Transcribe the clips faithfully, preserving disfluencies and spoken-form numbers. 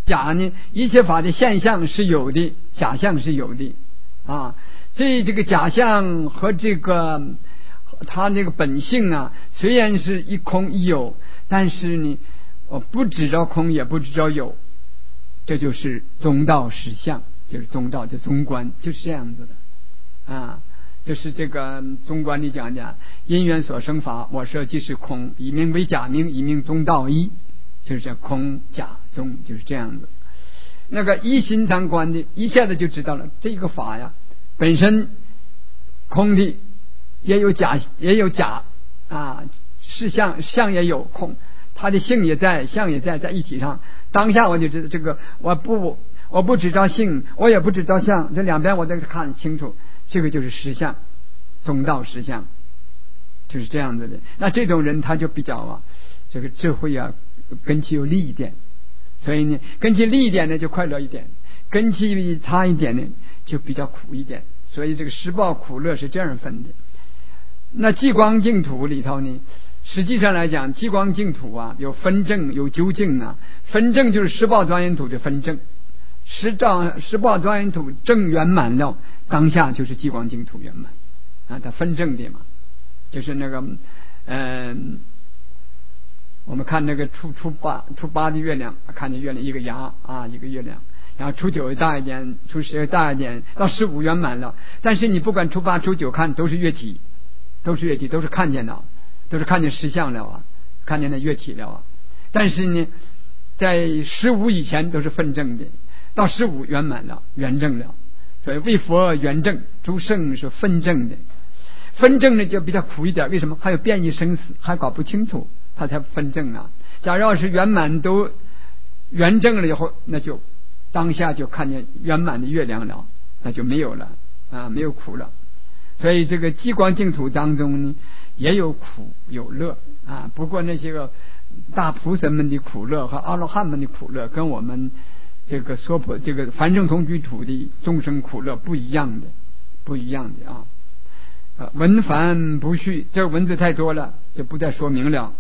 假呢，一切法的现象是有的，假象是有的啊。这这个假象和这个它这个本性啊，虽然是一空一有，但是呢，我不知道空，也不知道有，这就是中道实相，就是中道，就中观，就是这样子的啊。就是这个中观里讲的因缘所生法，我说即是空，以名为假名，以名中道一，就是这空假中，就是这样子。那个一心三观的，一下子就知道了，这个法呀本身空的，也有假，也有假啊，是相，相也有空，它的性也在，相也在，在一体上。当下我就知道这个，我不我不只照性，我也不只照相，这两边我都看清楚，这个就是实相，中道实相，就是这样子的。那这种人他就比较啊，这个智慧啊根基有利一点，所以呢根基利一点呢就快乐一点，根基差一点呢就比较苦一点。所以这个实报苦乐是这样分的。那极光净土里头呢，实际上来讲，极光净土啊有分证有究竟啊。分证就是实报庄严土的分证，实照实报庄严土正圆满了，当下就是极光净土圆满啊。它分证的嘛，就是那个嗯、呃，我们看那个初初八初八的月亮，看见月亮一个牙啊一个月亮，然后初九大一点，初十大一点，到十五圆满了。但是你不管初八初九看都是月体，都是月体，都是看见了，都是看见实相了啊，看见那月体了啊。但是呢在十五以前都是分证的，到十五圆满了，圆证了。所以为佛圆证，诸圣是分证的。分证呢就比较苦一点，为什么？还有变异生死，还搞不清楚，他才分证啊。假如要是圆满都圆证了以后，那就当下就看见圆满的月亮了，那就没有了啊，没有苦了。所以这个极光净土当中呢，也有苦有乐啊。不过那些个大菩萨们的苦乐和阿罗汉们的苦乐，跟我们这个娑婆这个凡圣同居土的众生苦乐不一样的，不一样的啊。啊，文繁不续，这文字太多了，就不再说明了。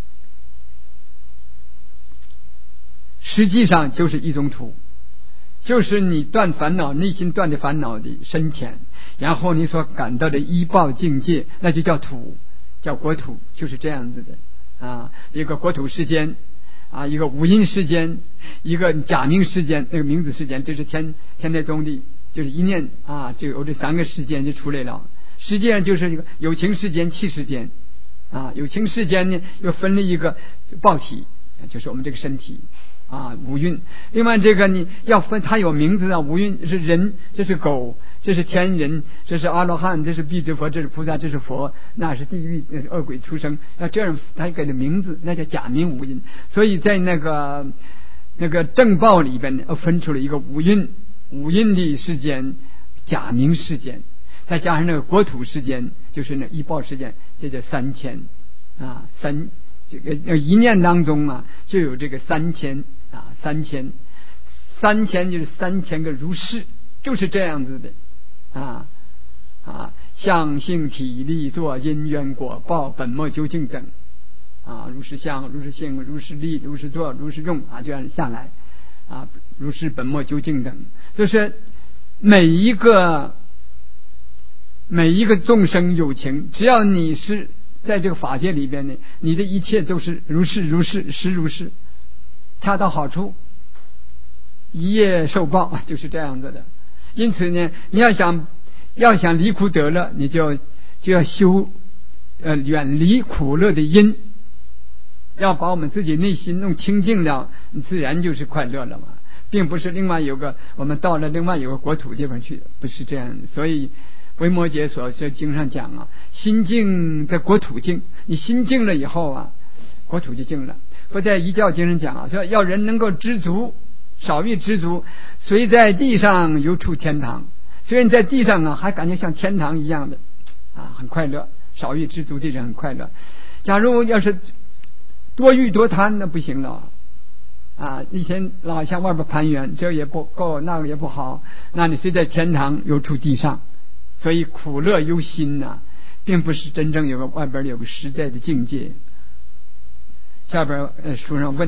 实际上就是一种土，就是你断烦恼，内心断的烦恼的深浅，然后你所感到的依报境界，那就叫土，叫国土，就是这样子的啊。一个国土世间啊，一个五阴世间，一个假名世间，那个名字世间，这是天天台宗的，就是一念啊，就有这三个世间就出来了。实际上就是一个有情世间、气世间啊。有情世间呢，又分了一个报体，就是我们这个身体啊，五蕴。另外这个你要分，它有名字啊，五蕴是人，这是狗，这是天人，这是阿罗汉，这是辟支佛，这是菩萨，这是佛，那是地狱，那是恶鬼出生。那这样他给的名字，那叫假名五蕴。所以在那个那个正报里边呢，分出了一个五蕴，五蕴的世间，假名世间。再加上那个国土世间，就是那依报世间，这叫三千啊。三这个一念当中啊，就有这个三千啊，三千，三千就是三千个如是，就是这样子的啊啊，相性体力作因缘果报本末究竟等啊，如是相，如是性，如是力，如是作，如是用啊，这样下来啊，如是本末究竟等，就是每一个。每一个众生有情，只要你是在这个法界里边呢，你的一切都是如是如是实如是，恰到好处，一夜受报，就是这样子的。因此呢，你要想要想离苦得乐，你就就要修呃远离苦乐的因，要把我们自己内心弄清净了，你自然就是快乐了嘛，并不是另外有个我们到了另外有个国土地方去，不是这样的。所以维摩诘所说经上讲啊，心净在国土净，你心净了以后啊，国土就净了。或在一教经上讲啊，说要人能够知足，少欲知足，虽在地上犹处天堂。虽然在地上啊，还感觉像天堂一样的啊，很快乐。少欲知足的人很快乐。假如要是多欲多贪，那不行了啊！以前老向外边攀援，这也不够，那个也不好，那你虽在天堂犹处地上。所以苦乐忧心呐、啊，并不是真正有个外边有个实在的境界。下边呃书上问，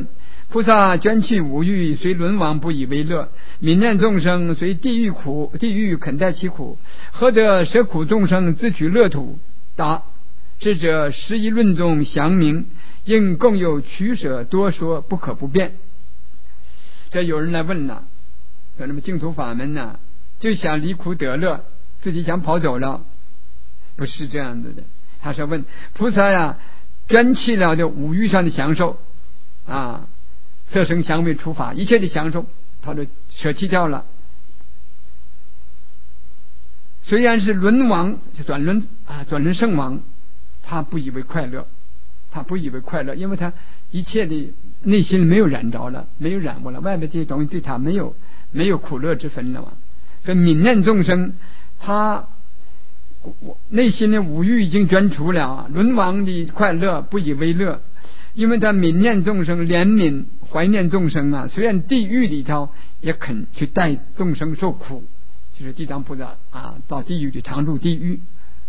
菩萨捐弃五欲，虽轮王不以为乐，悯念众生，虽地狱苦，地狱肯待其苦，何得舍苦众生自取乐土？答：智者十一论中详明，应共有取舍多说，不可不变。这有人来问了，说那么净土法门呢，就想离苦得乐，自己想跑走了？不是这样子的。他说问菩萨呀，捐弃了的五欲上的享受啊，色声香味触法一切的享受，他都舍弃掉了。虽然是轮王，转轮啊，转轮圣王，他不以为快乐，他不以为快乐，因为他一切的内心没有染着了，没有染过了，外面这些东西对他没有没有苦乐之分了嘛。所以悯念众生，他内心的五欲已经捐除了，轮王的快乐不以为乐，因为他悯念众生，怜悯怀念众生啊。虽然地狱里头也肯去带众生受苦，就是地藏菩萨啊，到地狱里常住地狱。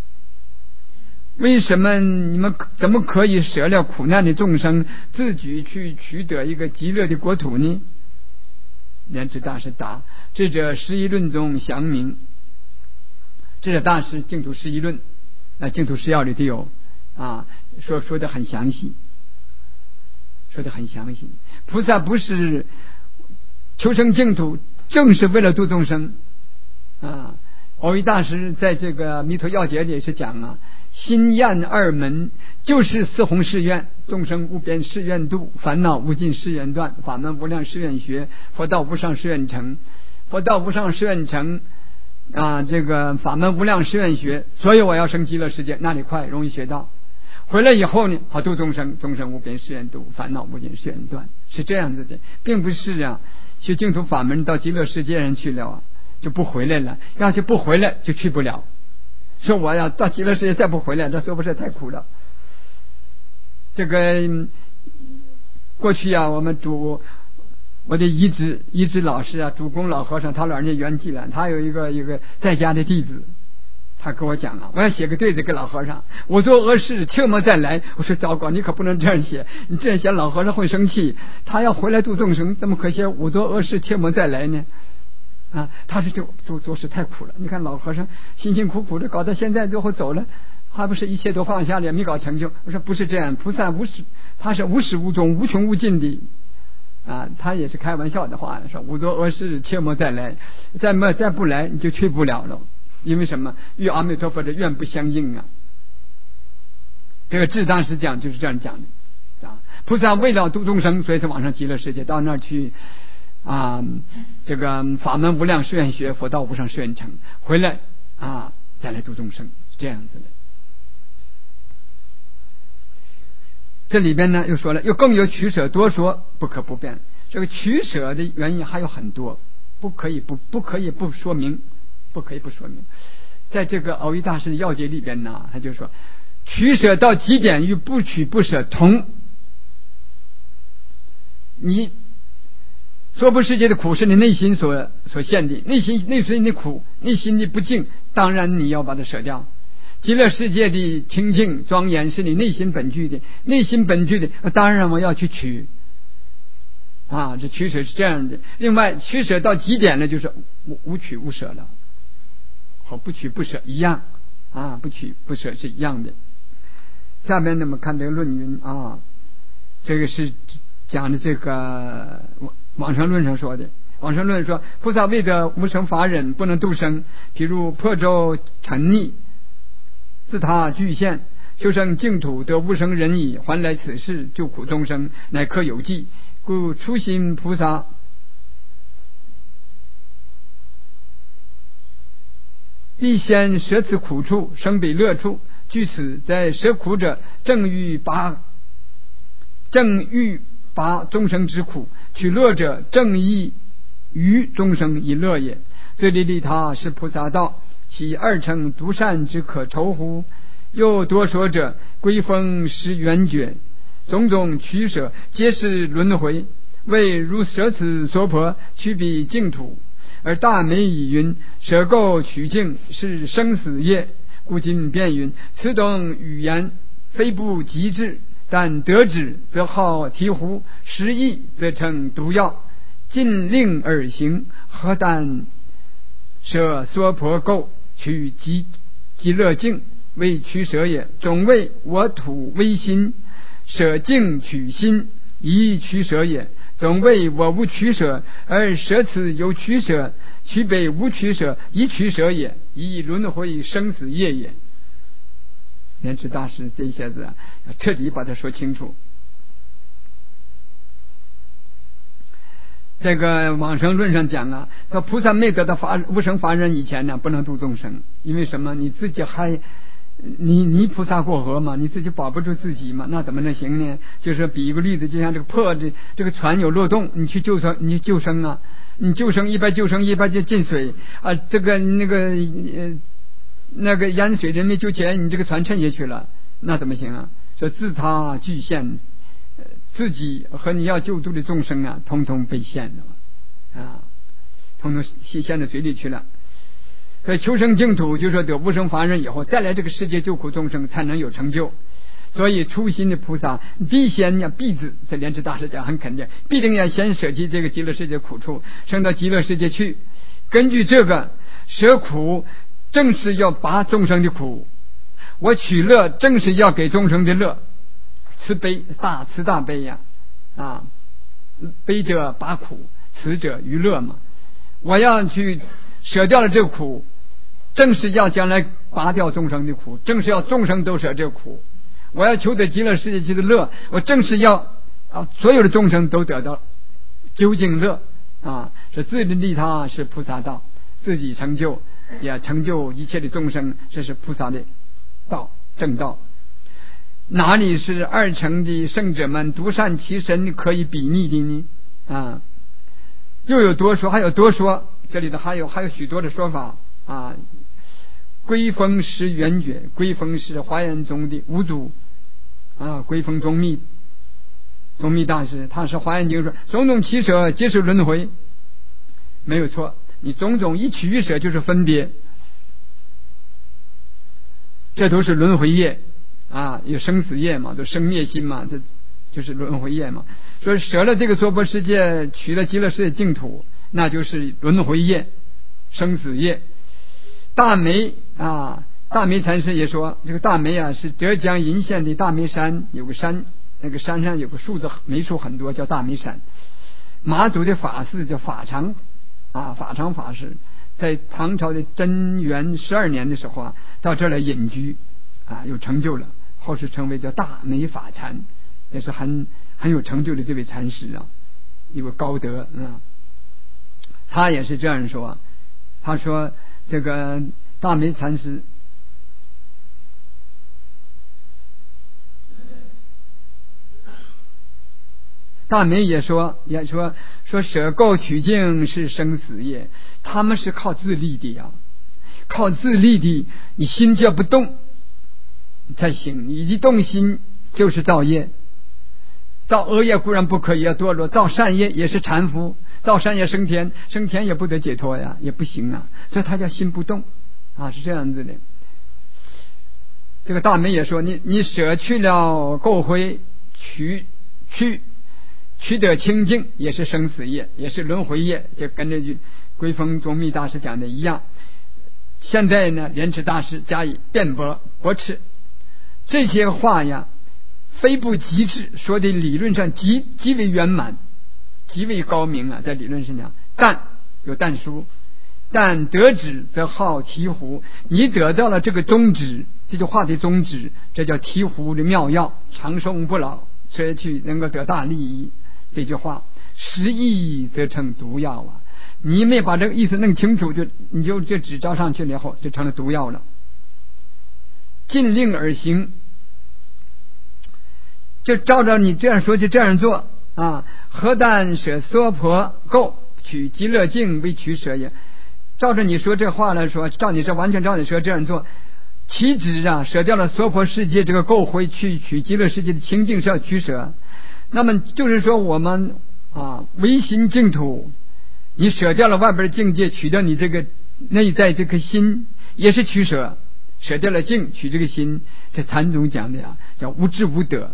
为什么你们怎么可以舍了苦难的众生，自己去取得一个极乐的国土呢？莲池大师答：智者十一论中详明。智者大师净土十一论，那净土十要里都有啊，说说的很详细，说的很详细。菩萨不是求生净土，正是为了度众生啊。蕅益大师在这个弥陀要解里也是讲啊，心厌二门就是四弘誓愿，众生无边誓愿度，烦恼无尽誓愿断，法门无量誓愿学，佛道无上誓愿成。佛道无上誓愿成啊，这个法门无量誓愿学，所以我要生极乐世界，那里快，容易学到。回来以后呢，好度众生，众生无边誓愿度，烦恼无尽誓愿断，是这样子的，并不是啊，去净土法门到极乐世界上去了啊，就不回来了。要是不回来，就去不了。说我要到极乐世界再不回来，这说不是太苦了。这个过去啊，我们主我的遗址遗址老师啊，主公老和尚，他老人家圆寂了，他有一个一个在家的弟子，他跟我讲啊，我要写个对子给老和尚，我做恶事切莫再来。我说糟糕，你可不能这样写，你这样写老和尚会生气，他要回来度众生，怎么可写我做恶事切莫再来呢？啊，他是就做做事太苦了。你看老和尚辛辛苦苦的搞到现在，最后走了，还不是一切都放下了，也没搞成就。我说不是这样，菩萨无始，他是无始无终、无穷无尽的啊。他也是开玩笑的话，说无作恶事切莫再来，再没再不来你就去不了了。因为什么？与阿弥陀佛的愿不相应啊。这个智当时讲就是这样讲的啊。菩萨为了度众生，所以是往上极乐世界，到那儿去。啊，这个法门无量誓愿学，佛道无上誓愿成，回来啊再来度众生，是这样子的。这里边呢又说了，又更有取舍多说，不可不变。这个取舍的原因还有很多，不可以不不可以不说明，不可以不说明。在这个蕅益大师的要解里边呢，他就说取舍到极点与不取不舍同。你娑婆世界的苦是你内心所所现的，内心内心的苦，内心的不净，当然你要把它舍掉。极乐世界的清净庄严是你内心本具的，内心本具的当然我要去取啊，这取舍是这样的。另外取舍到极点呢，就是无取无舍了，和不取不舍一样啊，不取不舍是一样的。下面呢我们看这个论云啊，这个是讲的这个往生论上说的。往生论说，菩萨为得无生法忍，不能度生，譬如破舟沉溺，自他具现，修生净土得无生忍矣，还来此世救苦众生，乃可有记。故初心菩萨必先舍此苦处，生彼乐处。据此，在舍苦者，正欲拔正欲拔众生之苦，取乐者正义于众生以乐也。这里利他是菩萨道，其二乘独善之可愁乎？又多说者，归风失圆觉，种种取舍，皆是轮回。为如舍此娑婆，取彼净土。而大美以云：舍垢取净，是生死业。故今便云：此等语言非不极致， 但得之则好醍醐，失意则成毒药。禁令而行，何但舍娑婆垢，取极极乐境为取舍也。总谓我土微心，舍境取心，以取舍也。总谓我无取舍，而舍此有取舍，取北无取舍，以取舍也，以轮回生死业也。莲池大师这一下子啊，要彻底把它说清楚。这个往生论上讲啊，说菩萨没得到法无生法忍以前呢，不能度众生，因为什么？你自己还你你菩萨过河嘛，你自己保不住自己嘛，那怎么能行呢？就是比一个例子，就像这个破的这个船有漏洞，你去救生，你救生啊，你救生一边救生一边就进水啊，这个那个呃那个淹水人没救起来，你这个船沉下去了，那怎么行啊？说自他俱陷。自己和你要救助的众生啊，通通被陷了啊，通通陷到水里去了。所以求生净土，就说得无生法忍以后，再来这个世界救苦众生，才能有成就。所以初心的菩萨必先要必子，这莲池大师讲很肯定，必定要先舍弃这个极乐世界苦处，升到极乐世界去。根据这个舍苦，正是要拔众生的苦；我取乐，正是要给众生的乐。慈悲大慈大悲呀，啊，悲者拔苦，慈者娱乐嘛。我要去舍掉了这个苦，正是要将来拔掉众生的苦，正是要众生都舍这个苦。我要求得极乐世界去的乐，我正是要啊，所有的众生都得到究竟乐啊，是自利利他，是菩萨道，自己成就也成就一切的众生，这是菩萨的道正道。哪里是二乘的圣者们独善其身可以比拟的呢？啊，又有多说，还有多说，这里头还有还有许多的说法啊。归峰是圆觉，归峰是华严宗的五祖啊，归峰宗密宗密大师，他是华严经说种种取舍皆是轮回，没有错。你种种一取舍就是分别，这都是轮回业。啊，有生死业嘛，就生灭心嘛，这就是轮回业嘛。说舍了这个娑婆世界，取了极乐世界净土，那就是轮回业、生死业。大梅啊，大梅禅师也说，这个大梅啊是浙江鄞县的大梅山，有个山，那个山上有个树子，梅树很多，叫大梅山。马祖的法寺叫法常啊，法常法师，在唐朝的贞元十二年的时候啊，到这儿来隐居啊，有成就了。后世称为叫大梅法禅，也是很很有成就的这位禅师啊，一位高德啊。他也是这样说，他说这个大梅禅师大梅也说也说说舍垢取净是生死业，他们是靠自力的呀，靠自力的，你心就不动才行，你一动心就是造业。造恶业固然不可以要堕落，造善业也是缠缚，造善业升天，升天也不得解脱呀，也不行啊，所以他叫心不动啊，是这样子的。这个大梅也说，你你舍去了垢灰，取去取得清净，也是生死业，也是轮回业，就跟这句归峰宗密大师讲的一样。现在呢，莲池大师加以辩驳驳斥。这些话呀，非不极致，说的理论上极极为圆满，极为高明啊，在理论上讲，但有但书，但得之则好醍醐，你得到了这个宗旨，这句话的宗旨，这叫醍醐的妙药，长生不老，舍去能够得大利益。这句话失意则成毒药啊！你没把这个意思弄清楚，就你就这纸招上去了以后，就成了毒药了。禁令而行，就照着你这样说就这样做啊！何但舍娑婆垢，取极乐境为取舍也。照着你说这话来说，照你这完全照你说这样做，岂止啊舍掉了娑婆世界这个垢灰，去取极乐世界的清净是要取舍。那么就是说我们啊唯心净土，你舍掉了外边的境界，取掉你这个内在这颗心，也是取舍。舍掉了境，取这个心，这禅宗讲的呀，叫无智无得，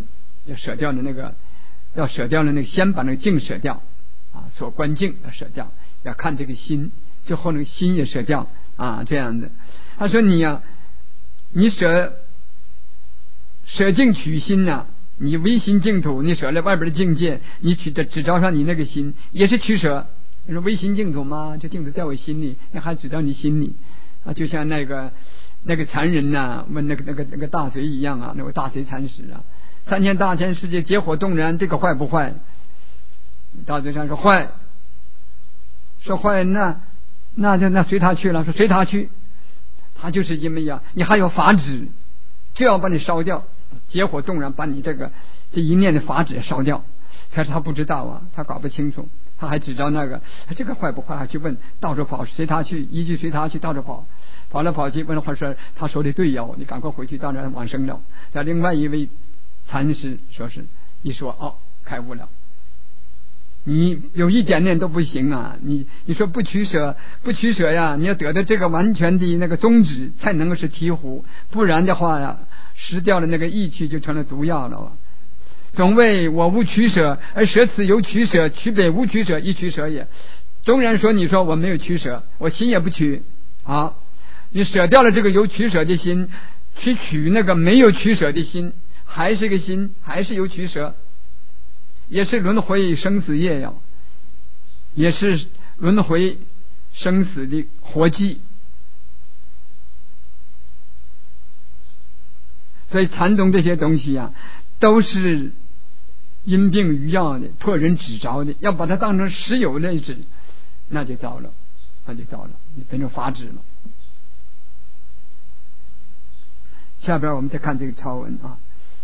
要舍掉的那个，要舍掉的那个，先把那个境舍掉啊，所观境要舍掉，要看这个心，最后那个心也舍掉啊，这样的。他说你呀、啊，你舍舍境取心呐、啊，你唯心净土，你舍了外边的境界，你取的只照上你那个心，也是取舍。你说唯心净土吗？这净土在我心里，那还只到你心里啊，就像那个那个禅人呐、啊，问那个那个那个大贼一样啊，那个大贼禅师啊，三千大千世界劫火动燃，这个坏不坏？大贼禅说坏，说坏那那就那随他去了，说随他去，他就是因为呀，你还有法旨，就要把你烧掉，劫火动燃，把你这个这一念的法旨烧掉。可是他不知道啊，他搞不清楚，他还只知道那个这个坏不坏，还去问，到处跑，随他去，一句随他去，到处跑，跑来跑去，问了话说他说的对呀，你赶快回去，到那往生了。那另外一位禅师说是一说哦，开悟了。你有一点点都不行啊！你你说不取舍，不取舍呀，你要得到这个完全的那个宗旨，才能够是醍醐，不然的话呀，失掉了那个意趣，就成了毒药了。总谓我无取舍，而舍此有取舍，取北无取舍，一取舍也。纵然说你说我没有取舍，我心也不取啊，你舍掉了这个有取舍的心，去取那个没有取舍的心，还是个心，还是有取舍。也是轮回生死业呀，也是轮回生死的活计。所以禅宗这些东西啊，都是因病于药的，破人指着的，要把它当成实有类指，那就糟了，那就糟了，你变成法旨了。下边我们再看这个抄文啊。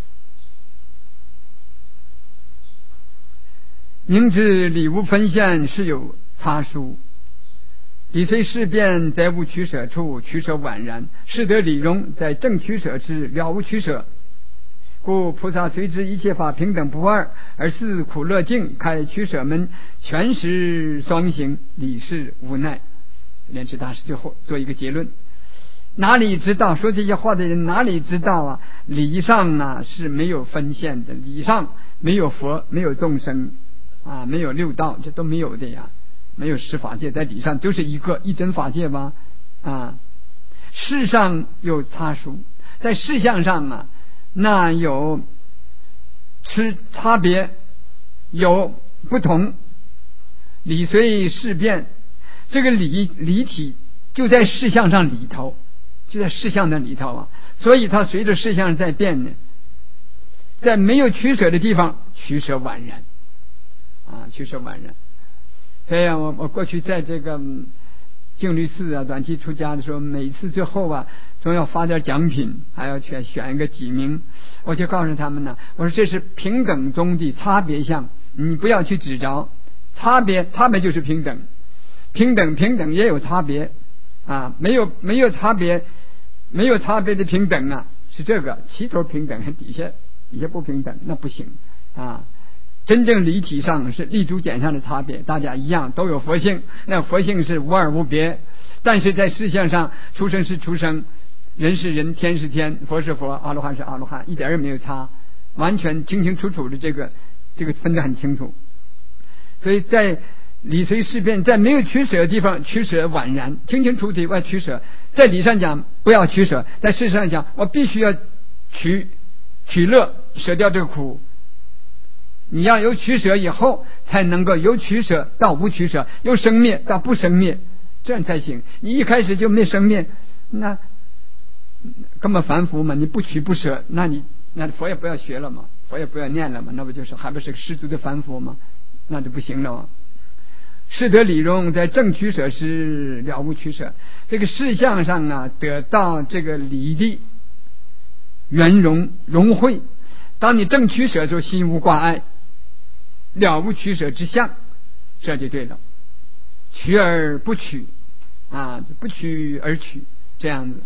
明知理无分现，是有他殊。理虽事变，在无取舍处，取舍宛然。是得理容，在正取舍之，了无取舍。故菩萨虽知一切法平等不二，而似苦乐境，开取舍门，全实双行，理事无奈。莲池大师最后做一个结论：哪里知道说这些话的人哪里知道啊？理上啊是没有分现的，理上没有佛，没有众生。啊，没有六道，这都没有的呀，没有十法界，在理上就是一个一真法界吧。啊，事上有差殊，在事项上啊，那有吃差别，有不同。理随事变，这个理理体就在事项上里头，就在事项的里头啊，所以它随着事项在变呢。在没有取舍的地方，取舍宛然。啊，取舍宛然。所以啊，我我过去在这个净律寺啊，短期出家的时候，每次最后啊，总要发点奖品，还要选选一个几名，我就告诉他们呢，我说这是平等中的差别相，你不要去执着差别，差别就是平等，平等平等也有差别啊，没有没有差别，没有差别的平等啊，是这个齐头平等，底下底下不平等，那不行啊。真正理体上是立足点上的差别，大家一样都有佛性，那佛性是无二无别。但是在事项上，出生是出生，人是人，天是天，佛是佛，阿罗汉是阿罗汉，一点也没有差，完全清清楚楚的，这个这个分得很清楚。所以在理随事变，在没有取舍的地方，取舍宛然，清清楚楚外取舍。在理上讲不要取舍，在事上讲我必须要取取乐，舍掉这个苦。你要有取舍以后，才能够由取舍到无取舍，由生灭到不生灭，这样才行。你一开始就没生灭，那根本凡夫嘛，你不取不舍，那你那佛也不要学了嘛，佛也不要念了嘛，那不就是还不是个失足的凡夫吗？那就不行了嘛。是得理容，在正取舍时，了无取舍。这个事项上啊，得到这个理的圆融融会。当你正取舍的时候，心无挂碍，了无取舍之相，这就对了。取而不取啊，不取而取，这样子。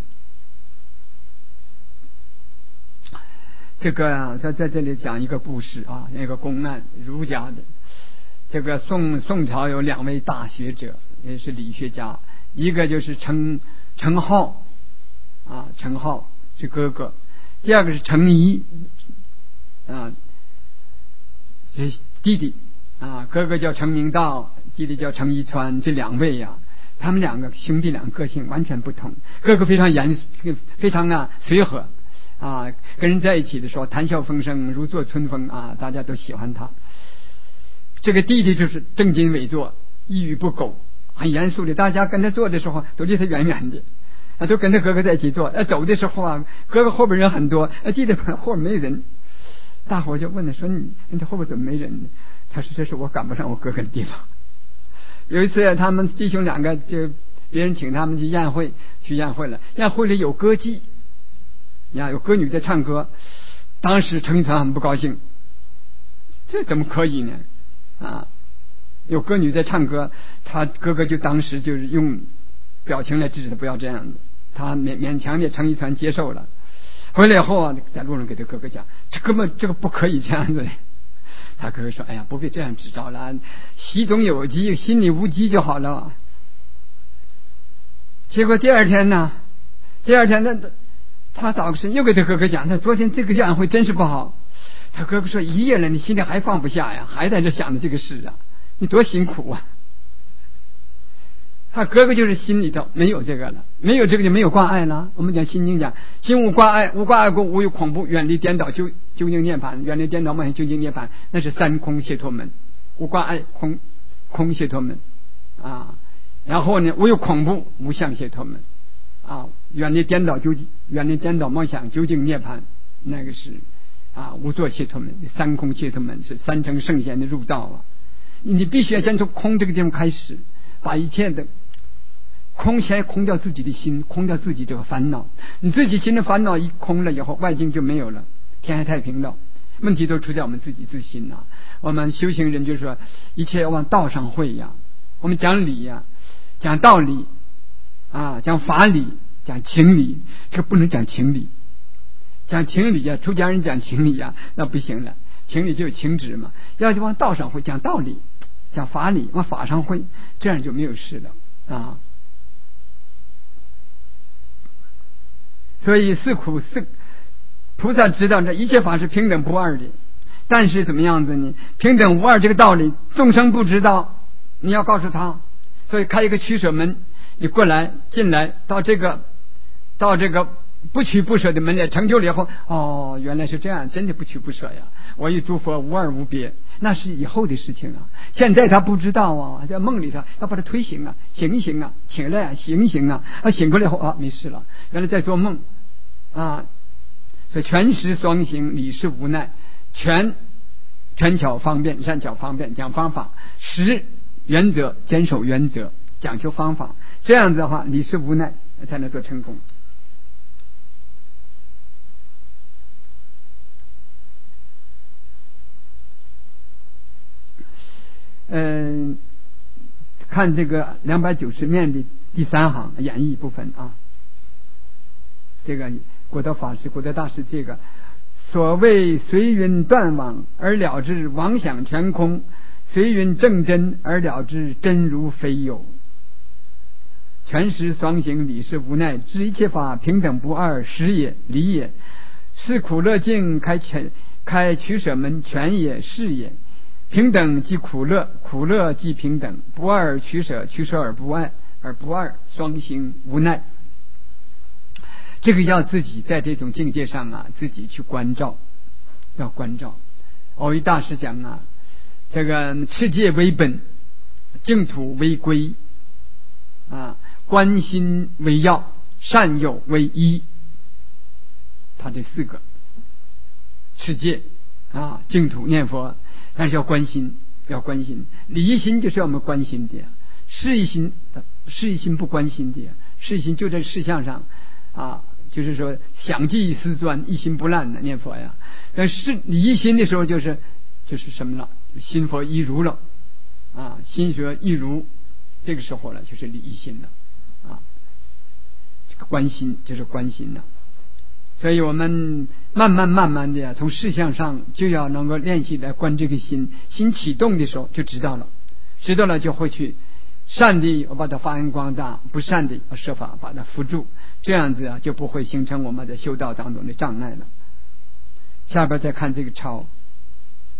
这个啊，在在这里讲一个故事啊，那个公案，儒家的。这个宋宋朝有两位大学者，也是理学家，一个就是程程颢啊，程颢是哥哥，第二个是程颐啊， 这弟弟啊，哥哥叫程明道，弟弟叫程一川，这两位呀、啊，他们两个兄弟俩个性完全不同。哥哥非常严，非常啊随和啊，跟人在一起的时候谈笑风生，如坐春风啊，大家都喜欢他。这个弟弟就是正襟危坐，一语不苟，很严肃的，大家跟他坐的时候都离他远远的，啊，都跟他哥哥在一起坐。走的时候啊，哥哥后边人很多，弟弟后边没人，大伙就问他说：“你你这后边怎么没人呢？”他说：“这是我赶不上我哥哥的地方。”有一次，他们弟兄两个就别人请他们去宴会，去宴会了，宴会里有歌妓，呀，有歌女在唱歌。当时程一川很不高兴，这怎么可以呢？啊，有歌女在唱歌，他哥哥就当时就是用表情来制止他不要这样子，他勉勉强的程一川接受了。回来以后啊，在路上给他哥哥讲，这根本这个不可以这样子的。他哥哥说：“哎呀，不必这样指招了，习总有疾，心里无疾就好了。”结果第二天呢，第二天呢，他早晨又给他哥哥讲，他昨天这个宴会真是不好。他哥哥说：“一夜了，你心里还放不下呀，还在这想着这个事啊，你多辛苦啊。”他哥哥就是心里头没有这个了，没有这个就没有挂碍了。我们讲心经讲，心无挂碍，无挂碍故无有恐怖，远离颠倒究究竟涅槃，远离颠倒妄想究竟涅槃，那是三空解脱门。无挂碍空空解脱门啊，然后呢无有恐怖无相解脱门啊，远离颠倒究竟，远离颠倒妄想究竟涅槃，那个是啊无作解脱门。三空解脱门是三乘圣贤的入道啊，你必须要先从空这个地方开始，把一切的空，先空掉自己的心，空掉自己这个烦恼。你自己心的烦恼一空了以后，外境就没有了，天下太平了。问题都出在我们自己自心呐。我们修行人就说，一切要往道上会呀。我们讲理呀，讲道理啊，讲法理，讲情理，这不能讲情理。讲情理呀，出家人讲情理呀，那不行了。情理就是情执嘛，要就往道上会，讲道理，讲法理，往法上会，这样就没有事了啊。所以四苦四菩萨知道这一切法是平等不二的，但是怎么样子呢？平等无二这个道理众生不知道，你要告诉他。所以开一个取舍门，你过来进来到这个到这个不取不舍的门来成就了以后，哦，原来是这样，真的不取不舍呀！我与诸佛无二无别，那是以后的事情啊。现在他不知道啊，在梦里头要把它推行啊，醒一醒啊，起来啊，醒一醒啊，啊，醒过来以后啊，没事了，原来在做梦啊。所以全实双行，理是无奈，全权巧方便，善巧方便，讲方法；实原则，坚守原则，讲究方法。这样子的话，理是无奈才能做成功。嗯，看这个两百九十面的第三行演绎部分啊，这个国德法师、国德大师这个所谓随云断网而了之妄想全空，随云正真而了之真如非有，全实双行，理是无奈，知一切法平等不二，实也理也，是苦乐境开全开取舍门，全也是也。平等即苦乐，苦乐即平等，不二取舍，取舍而不爱，而不二双行无奈。这个要自己在这种境界上啊，自己去关照，要关照。藕益大师讲啊，这个持戒为本，净土为归啊，观心为要，善友为依。他这四个持戒啊，净土念佛。但是要关心，要关心，理一心就是要我们关心的，事一心，事一心不关心的，事一心就在事项上啊，就是说想记思专，一心不乱的念佛呀。但是理一心的时候，就是就是什么了？心佛一如了啊，心学一如，这个时候了，就是理一心了啊。这个关心就是关心了。所以我们慢慢慢慢的从事项上就要能够练习来观这个心，心启动的时候就知道了，知道了就会去善的我把它发扬光大，不善的我设法把它扶住，这样子啊就不会形成我们的修道当中的障碍了。下边再看这个抄，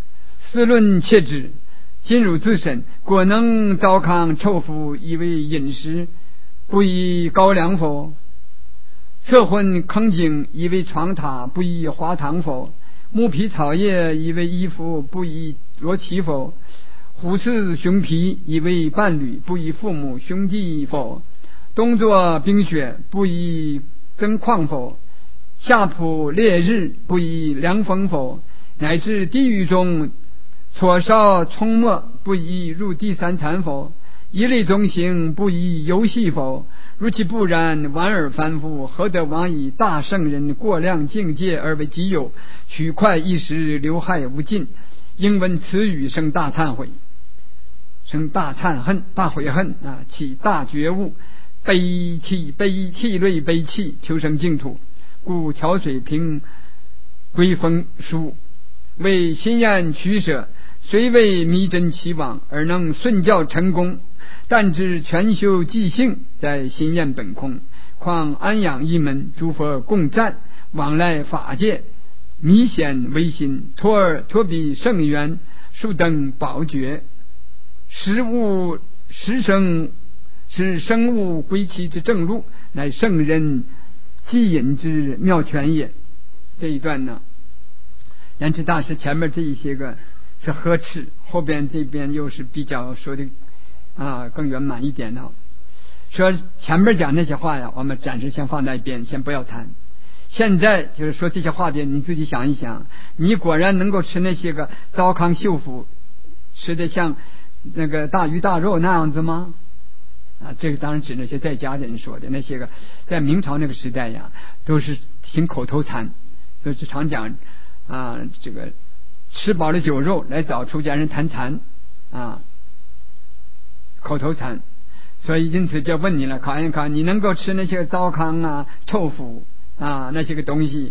思论切之，今汝自审，果能糟糠臭腐以为饮食，不以高粱否？侧昏坑井以为床榻，不以华堂否？木皮草叶以为衣服，不以罗旗否？虎刺熊皮以为伴侣，不以父母兄弟否？冬作冰雪，不以增旷否？夏普烈日，不以凉风否？乃至地狱中火烧冲没，不以入地三残否？一类中行，不以游戏否？如其不然，莞尔凡夫，何得往以大圣人过量境界而为己有，取快一时，留害无尽？应闻此语，生大忏悔，生大忏恨，大悔恨啊！起大觉悟，悲泣悲泣泪悲泣，求生净土。故调水平归风疏，为心验取舍，虽未迷真期望，而能顺教成功。但知全修即性，在心验本空。况安养一门，诸佛共赞，往来法界，迷显微心，托尔托比圣缘，树登宝觉。实物实生是生物归其之正路，乃圣人即引之妙泉也。这一段呢，莲池大师前面这一些个是呵斥，后边这边又是比较说的啊更圆满一点呢。说前面讲那些话呀，我们暂时先放在一边，先不要谈。现在就是说这些话的，你自己想一想，你果然能够吃那些个糟糠秀腐，吃的像那个大鱼大肉那样子吗？啊，这个当然指那些在家的人说的，那些个在明朝那个时代呀，都是行口头禅，都是常讲啊，这个吃饱了酒肉来找出家人谈禅啊，口头禅。所以因此就问你了，考验考你能够吃那些糟糠啊、臭腐啊那些个东西，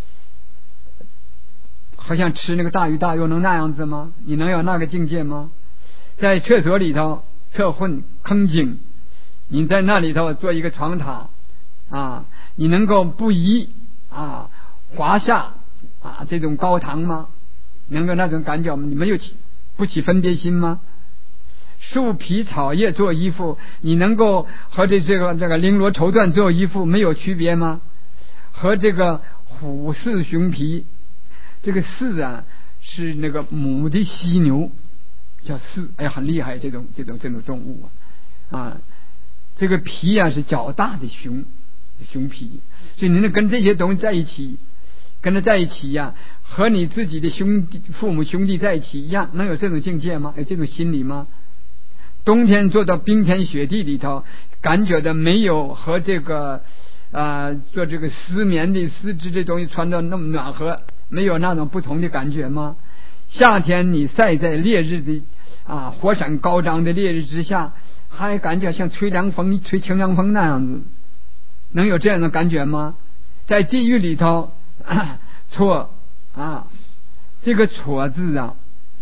好像吃那个大鱼大肉能那样子吗？你能有那个境界吗？在厕所里头厕混坑井，你在那里头做一个床榻啊，你能够不宜啊华夏啊这种高堂吗？能够那种感觉吗？你没有起不起分别心吗？树皮草叶做衣服，你能够和这这个这个绫罗绸缎做衣服没有区别吗？和这个虎刺熊皮，这个刺啊是那个母的犀牛叫刺，哎很厉害，这种这种这种动物啊啊，这个皮啊是较大的熊熊皮，所以你能跟这些东西在一起，跟他在一起呀、啊，和你自己的兄弟父母兄弟在一起一样，能有这种境界吗？有这种心理吗？冬天做到冰天雪地里头，感觉的没有和这个啊、呃、做这个丝棉的丝织这东西穿到那么暖和，没有那种不同的感觉吗？夏天你晒在烈日的啊火闪高涨的烈日之下，还感觉像吹凉风吹清凉风那样子，能有这样的感觉吗？在地狱里头错啊，这个错字啊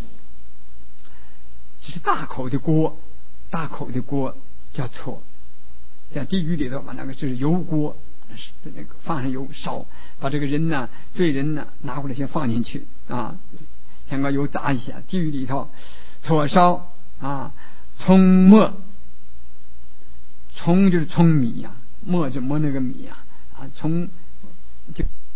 是大口的锅，大口的锅叫错，在地狱里头把那个就是油锅，那个放上油烧，把这个人呢罪人呢拿过来先放进去啊，先把油炸一下。地狱里头错烧啊，葱末，葱就是葱米呀、啊，末就磨那个米呀 啊, 啊，葱就